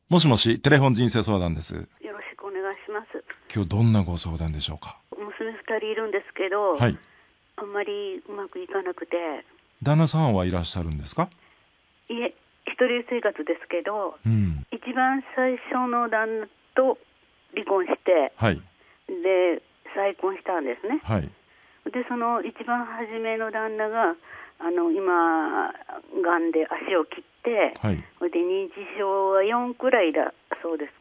もしもし、テレフォン人生相談です。 よろしくお願いします。 今日どんなご相談でしょうか？ 娘2人いるんですけど、 はい。 あんまりうまくいかなくて。 旦那さんはいらっしゃるんですか？ いえ、一人生活ですけど、一番最初の旦那と離婚して、 はい。 で再婚したんですね。 はい。 でその一番初めの旦那が今がんで足を切って、 はい。 で認知症は4くらいだそうです。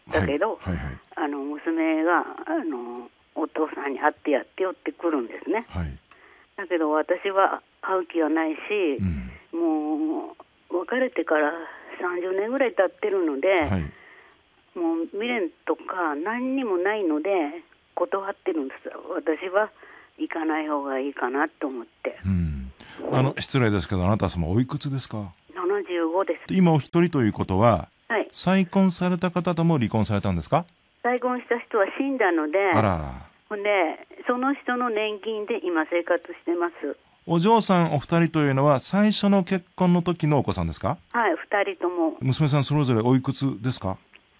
だけど、 はいはいはい、 娘がお父さんに会ってやってよってくるんですね。 はい。 だけど私は会う気はないし、もう別れてから30年ぐらい経ってるので、 はい、 もう未練とか何にもないので断ってるんです。私は行かない方がいいかなと思って。 失礼ですけど、あなた様おいくつですか ？75です。 今お一人ということは、 はい、 再婚された方とも離婚されたんですか？ 再婚した人は死んだので、 あら。 ほんでその人の年金で今生活してます。 お嬢さんお二人というのは最初の結婚の時のお子さんですか？ はい、2人とも。 娘さんそれぞれおいくつですか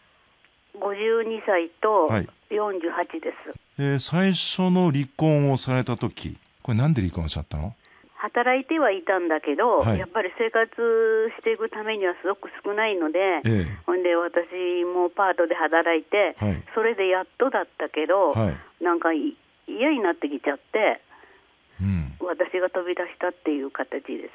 ？52歳とはい、 48です。 最初の離婚をされた時、これなんで離婚しちゃったの？ 働いてはいたんだけど、 はい、 やっぱり生活していくためにはすごく少ないので、ほんで私もパートで働いて、 はい、 それでやっとだったけど、 はい、 なんか嫌になってきちゃって、私が飛び出したっていう形です。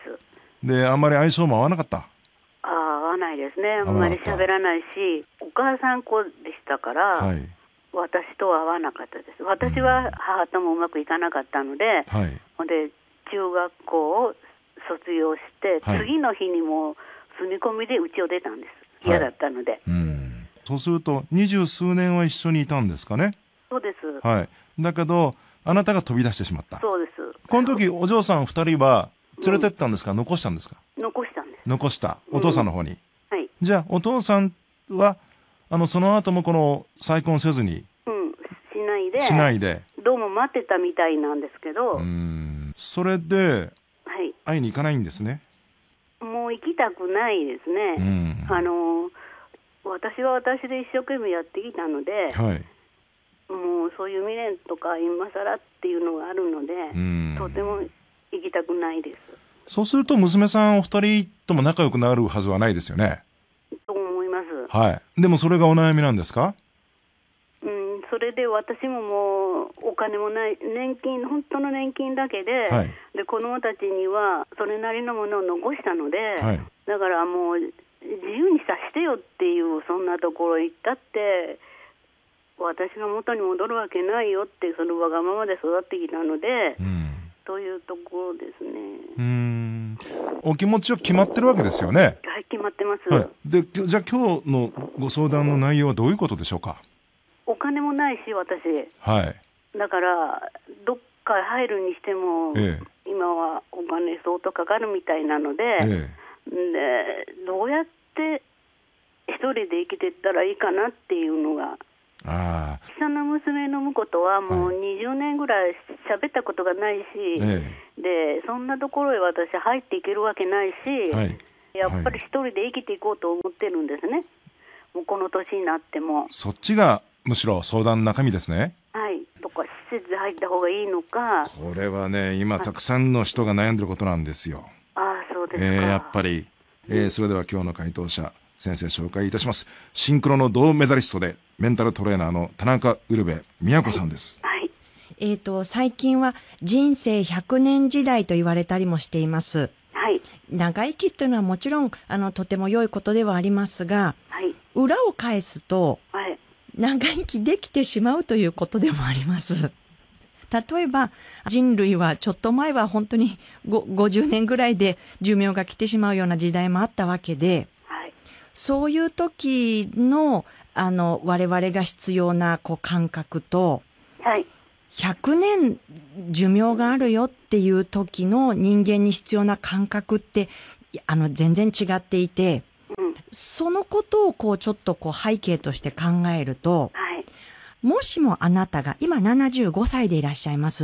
で、あんまり相性も合わなかった？ 合わないですね。あんまり喋らないし、お母さん子でしたから、はい、私とは合わなかったです。私は母ともうまくいかなかったので、 はい、 ほんで中学校を卒業して、はい、次の日にも住み込みで家を出たんです。嫌だったので、 そうすると20数年は一緒にいたんですかね？ そうです。 はい。だけどあなたが飛び出してしまった。 そうです。 この時お嬢さん2人は連れてったんですか、残したんですか？ 残したんです。 残した。お父さんの方に。 はい。 じゃあお父さんはその後もこの再婚せずに、しないでどうも待ってたみたいなんですけど、 それで会いに行かないんですね。 もう行きたくないですね。私は私で一生懸命やってきたので、はい、もうそういう未練とか今更っていうのがあるので、とても行きたくないです。 そうすると娘さんお二人とも仲良くなるはずはないですよね。 と思います。はい。 でもそれがお悩みなんですか？ それで私ももうお金もない、年金、本当の年金だけで、はい、で子供たちにはそれなりのものを残したので、はい、だからもう自由にさせてよっていう、そんなところ行ったって私が元に戻るわけないよって、そのわがままで育ってきたので、そういうところですね。 お気持ちは決まってるわけですよね。 はい、決まってます。 はい、でじゃあ今日のご相談の内容はどういうことでしょうか？ お金もないし私、 はい、 だからどっか入るにしても、今はお金相当かかるみたいなので、でどうやって一人で生きていったらいいかなっていうのが。下の娘の婿とはもう20年ぐらい喋ったことがないし、でそんなところへ私入っていけるわけないし、やっぱり一人で生きていこうと思ってるんですね。もうこの年になっても。 そっちがむしろ相談の中身ですね。 はい。とか施設で入った方がいいのか。 これはね、今たくさんの人が悩んでることなんですよ。 そうですか。 やっぱり、それでは今日の回答者先生紹介いたします。シンクロの銅メダリストでメンタルトレーナーの田中ウルベ宮子さんです。 はい。 最近は人生100年時代と言われたりもしています。 はい。 長生きというのはもちろんとても良いことではありますが、 はい、 裏を返すと、はい、長生きできてしまうということでもあります。例えば人類はちょっと前は本当に50年ぐらいで寿命が来てしまうような時代もあったわけで、 はい、 そういう時の我々が必要な感覚と、 はい、 100年寿命があるよっていう時の人間に必要な感覚って全然違っていて、そのことをちょっと背景として考えると、 はい、 もしもあなたが今75歳でいらっしゃいます。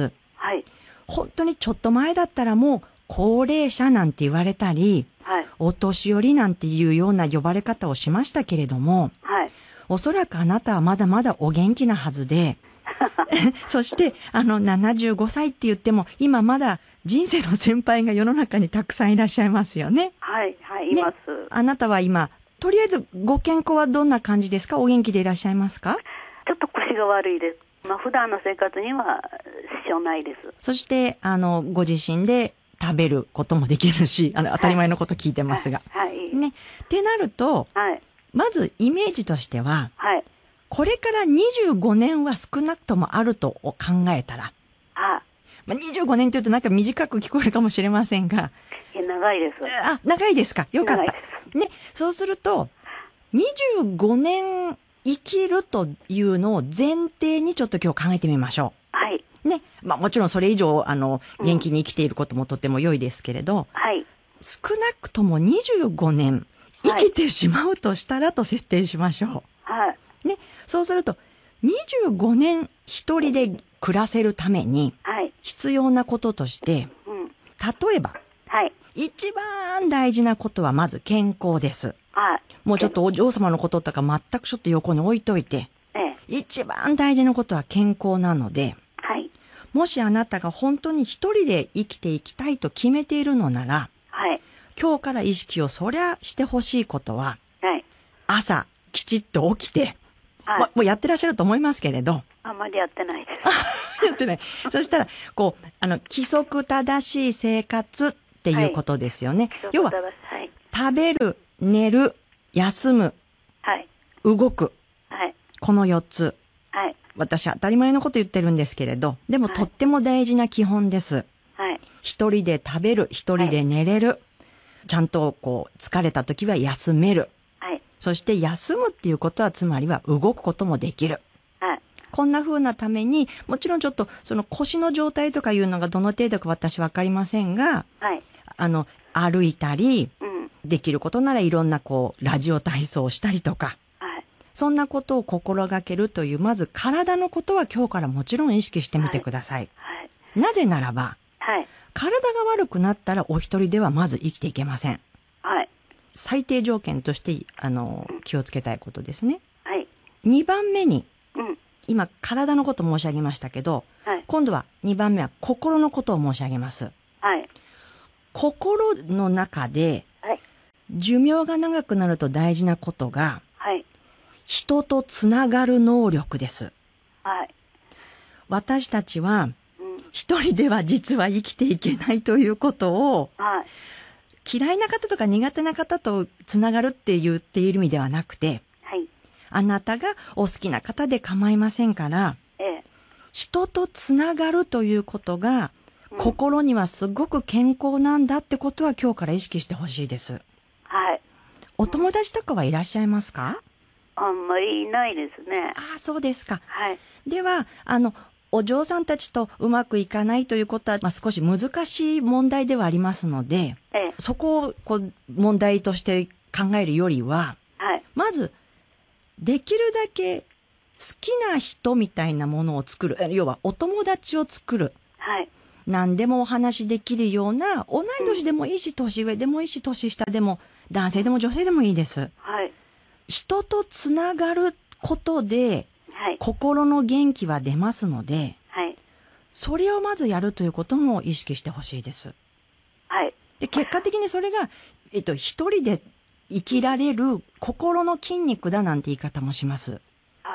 はい、 本当にちょっと前だったらもう高齢者なんて言われたり、 はい、 お年寄りなんていうような呼ばれ方をしましたけれども、 はい、 おそらくあなたはまだまだお元気なはずで、そして75歳って言っても今まだ人生の先輩が世の中にたくさんいらっしゃいますよね。 はいはい、います、ね。 あなたは今とりあえずご健康はどんな感じですか？お元気でいらっしゃいますか？ ちょっと腰が悪いです。普段の生活には支障ないです。 そしてご自身で食べることもできるし、当たり前のこと聞いてますが、 はい、 ね。ってなると、 はい、 まずイメージとしては、 はい、 これから25年は少なくともあると考えたら、25年というとなんか短く聞こえるかもしれませんが、 長いです。 長いですか。よかった。ね。そうすると、25年生きるというのを前提にちょっと今日考えてみましょう。はい。 ね。もちろんそれ以上、元気に生きていることもとても良いですけれど、 はい。 少なくとも25年生きてしまうとしたらと設定しましょう。 はい。 ね。そうすると、25年一人で暮らせるために、必要なこととして、例えば、一番大事なことはまず健康です。もうちょっとお嬢様のこととか全くちょっと横に置いといて、一番大事なことは健康なので、もしあなたが本当に一人で生きていきたいと決めているのなら、今日から意識をそりゃしてほしいことは、朝きちっと起きて、もうやってらっしゃると思いますけれど。 あんまりやってないです。 やってない。そしたら、規則正しい生活っていうことですよね。要は、食べる、寝る、休む、動く。この4つ。私当たり前のこと言ってるんですけれど、でもとっても大事な基本です。一人で食べる、一人で寝れる。ちゃんと疲れた時は休める。そして休むっていうことは、つまりは動くこともできる。こんな風なために、もちろんちょっとその腰の状態とかいうのがどの程度か私わかりませんが、歩いたり、できることならいろんなラジオ体操をしたりとか、そんなことを心がけるという、まず体のことは今日からもちろん意識してみてください。なぜならば、体が悪くなったらお一人ではまず生きていけません。最低条件として気をつけたいことですね。2番目に、今体のことを申し上げましたけど、今度は2番目は心のことを申し上げます。心の中で、寿命が長くなると大事なことが、人とつながる能力です。私たちは、一人では実は生きていけないということを、嫌いな方とか苦手な方とつながるって言っている意味ではなくて、あなたがお好きな方で構いませんから、人とつながるということが、心にはすごく健康なんだってことは今日から意識してほしいです。お友達とかはいらっしゃいますか？ あんまりいないですね。 そうですか。では、お嬢さんたちとうまくいかないということは、少し難しい問題ではありますので、そこを問題として考えるよりは、まず、できるだけ好きな人みたいなものを作る。要はお友達を作る。何でもお話できるような、同い年でもいいし、年上でもいいし、年下でも、男性でも女性でもいいです。人とつながることで、心の元気は出ますので、それをまずやるということも意識してほしいです。で、結果的にそれが、一人で生きられる心の筋肉だなんて言い方もします。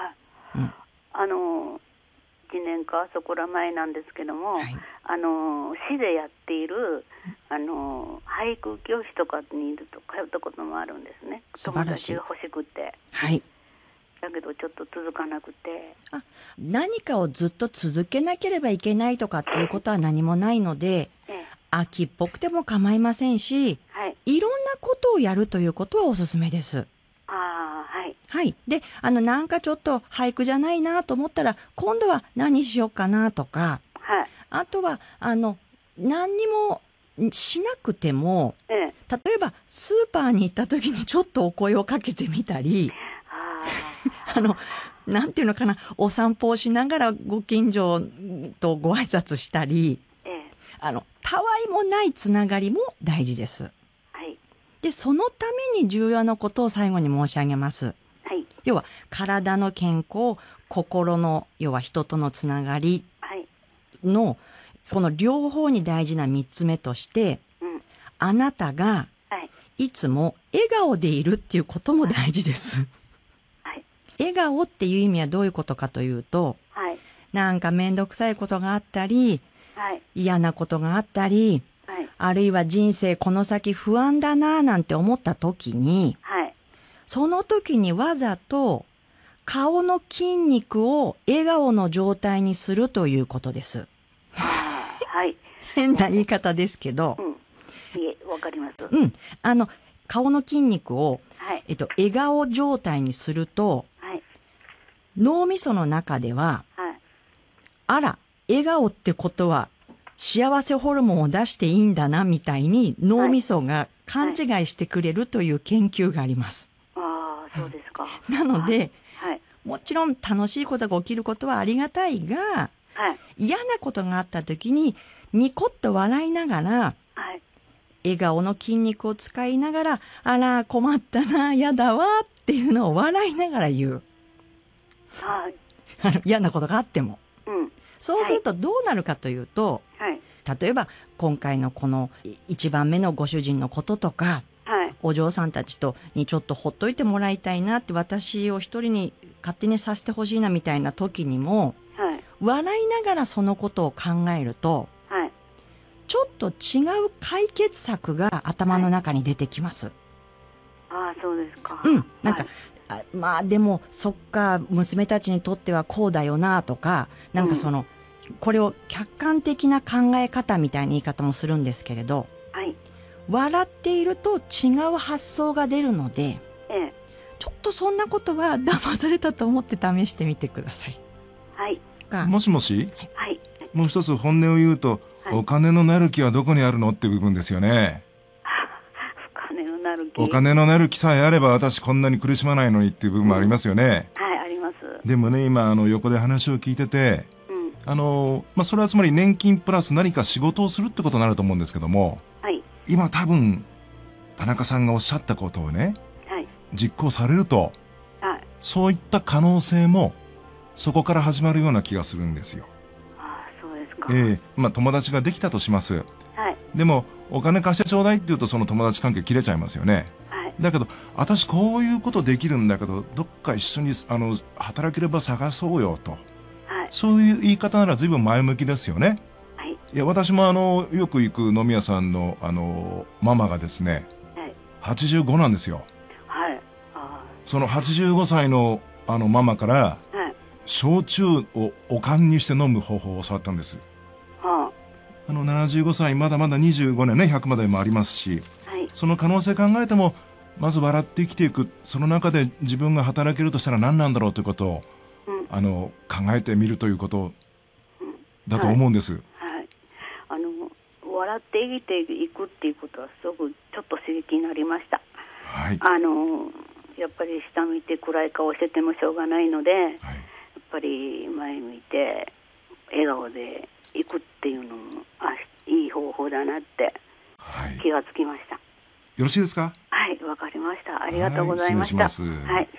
1年かそこら前なんですけども、市でやっている俳句教室とかに通ったこともあるんですね。 素晴らしい。 友達が欲しくて。だけどちょっと続かなくて。 何かをずっと続けなければいけないとかっていうことは何もないので、秋っぽくても構いませんし、いろんなことをやるということはおすすめです。で、なんかちょっと俳句じゃないなと思ったら、今度は何しようかなとか、あとは、何にもしなくても、例えばスーパーに行った時にちょっとお声をかけてみたり、なんていうのかな、お散歩をしながらご近所とご挨拶したり、たわいもないつながりも大事です。 で、そのために重要なことを最後に申し上げます。 はい。 要は、体の健康、心の、要は人とのつながりの、はい、この両方に大事な3つ目として、あなたが、いつも笑顔でいるっていうことも大事です。 はい。 笑顔っていう意味はどういうことかというと、 はい、 なんかめんどくさいことがあったり、 はい、 嫌なことがあったり、はい、あるいは人生この先不安だななんて思った時に、はい、その時にわざと顔の筋肉を笑顔の状態にするということです。 はい。 変な言い方ですけど。 いえ、わかります。 顔の筋肉を、はい、笑顔状態にすると、はい、脳みその中では、はい、あら、笑顔ってことは幸せホルモンを出していいんだなみたいに脳みそが勘違いしてくれるという研究があります。 ああ、そうですか。 なので、はい、もちろん楽しいことが起きることはありがたいが、はい、嫌なことがあった時にニコッと笑いながら、はい、笑顔の筋肉を使いながら、あら困ったな、嫌だわっていうのを笑いながら言う。 はい、 嫌なことがあっても。 うん、 そうするとどうなるかというと、はい、例えば今回のこの1番目のご主人のこととか、はい、お嬢さんたちにちょっとほっといてもらいたいなって、私を一人に勝手にさせてほしいなみたいな時にも、はい、笑いながらそのことを考えると、はい、ちょっと違う解決策が頭の中に出てきます。 ああ、そうですか。 なんか、はい、まあでもそっか、娘たちにとってはこうだよなとか、なんかこれを客観的な考え方みたいな言い方もするんですけれど、はい、笑っていると違う発想が出るので、ちょっとそんなことは騙されたと思って試してみてください。 はい。 もしもし、 はい、 もう一つ本音を言うと、はい、お金のなる木はどこにあるのっていう部分ですよね。お金のなる木さえあれば私こんなに苦しまないのにっていう部分もありますよね。 はい、あります。 でもね、今横で話を聞いてて、それはつまり年金プラス何か仕事をするってことになると思うんですけども、はい、今多分田中さんがおっしゃったことをね、はい、実行されると、はい、そういった可能性もそこから始まるような気がするんですよ。 ああ、そうですか。 友達ができたとします。 はい、 でもお金貸してちょうだいって言うとその友達関係切れちゃいますよね。はい、だけど私こういうことできるんだけどどっか一緒に働ければ探そうよと、そういう言い方なら随分前向きですよね。はい、いや私もよく行く飲み屋さんのママがですね、はい、85なんですよ。はい、その85歳のママから、はい、焼酎をお燗にして飲む方法を教わったんです。はあ、75歳まだまだ25年ね100までもありますし、はい、その可能性考えてもまず笑って生きていく、その中で自分が働けるとしたら何なんだろうということを考えてみるということだと思うんです。 はいはい、笑って生きていくっていうことはすごくちょっと刺激になりました。はい、やっぱり下向いて暗い顔しててもしょうがないので、はい、やっぱり前向いて笑顔でいくっていうのもいい方法だなって気がつきました。 よろしいですか？ はい、わかりました。ありがとうございました。 失礼します。 はい。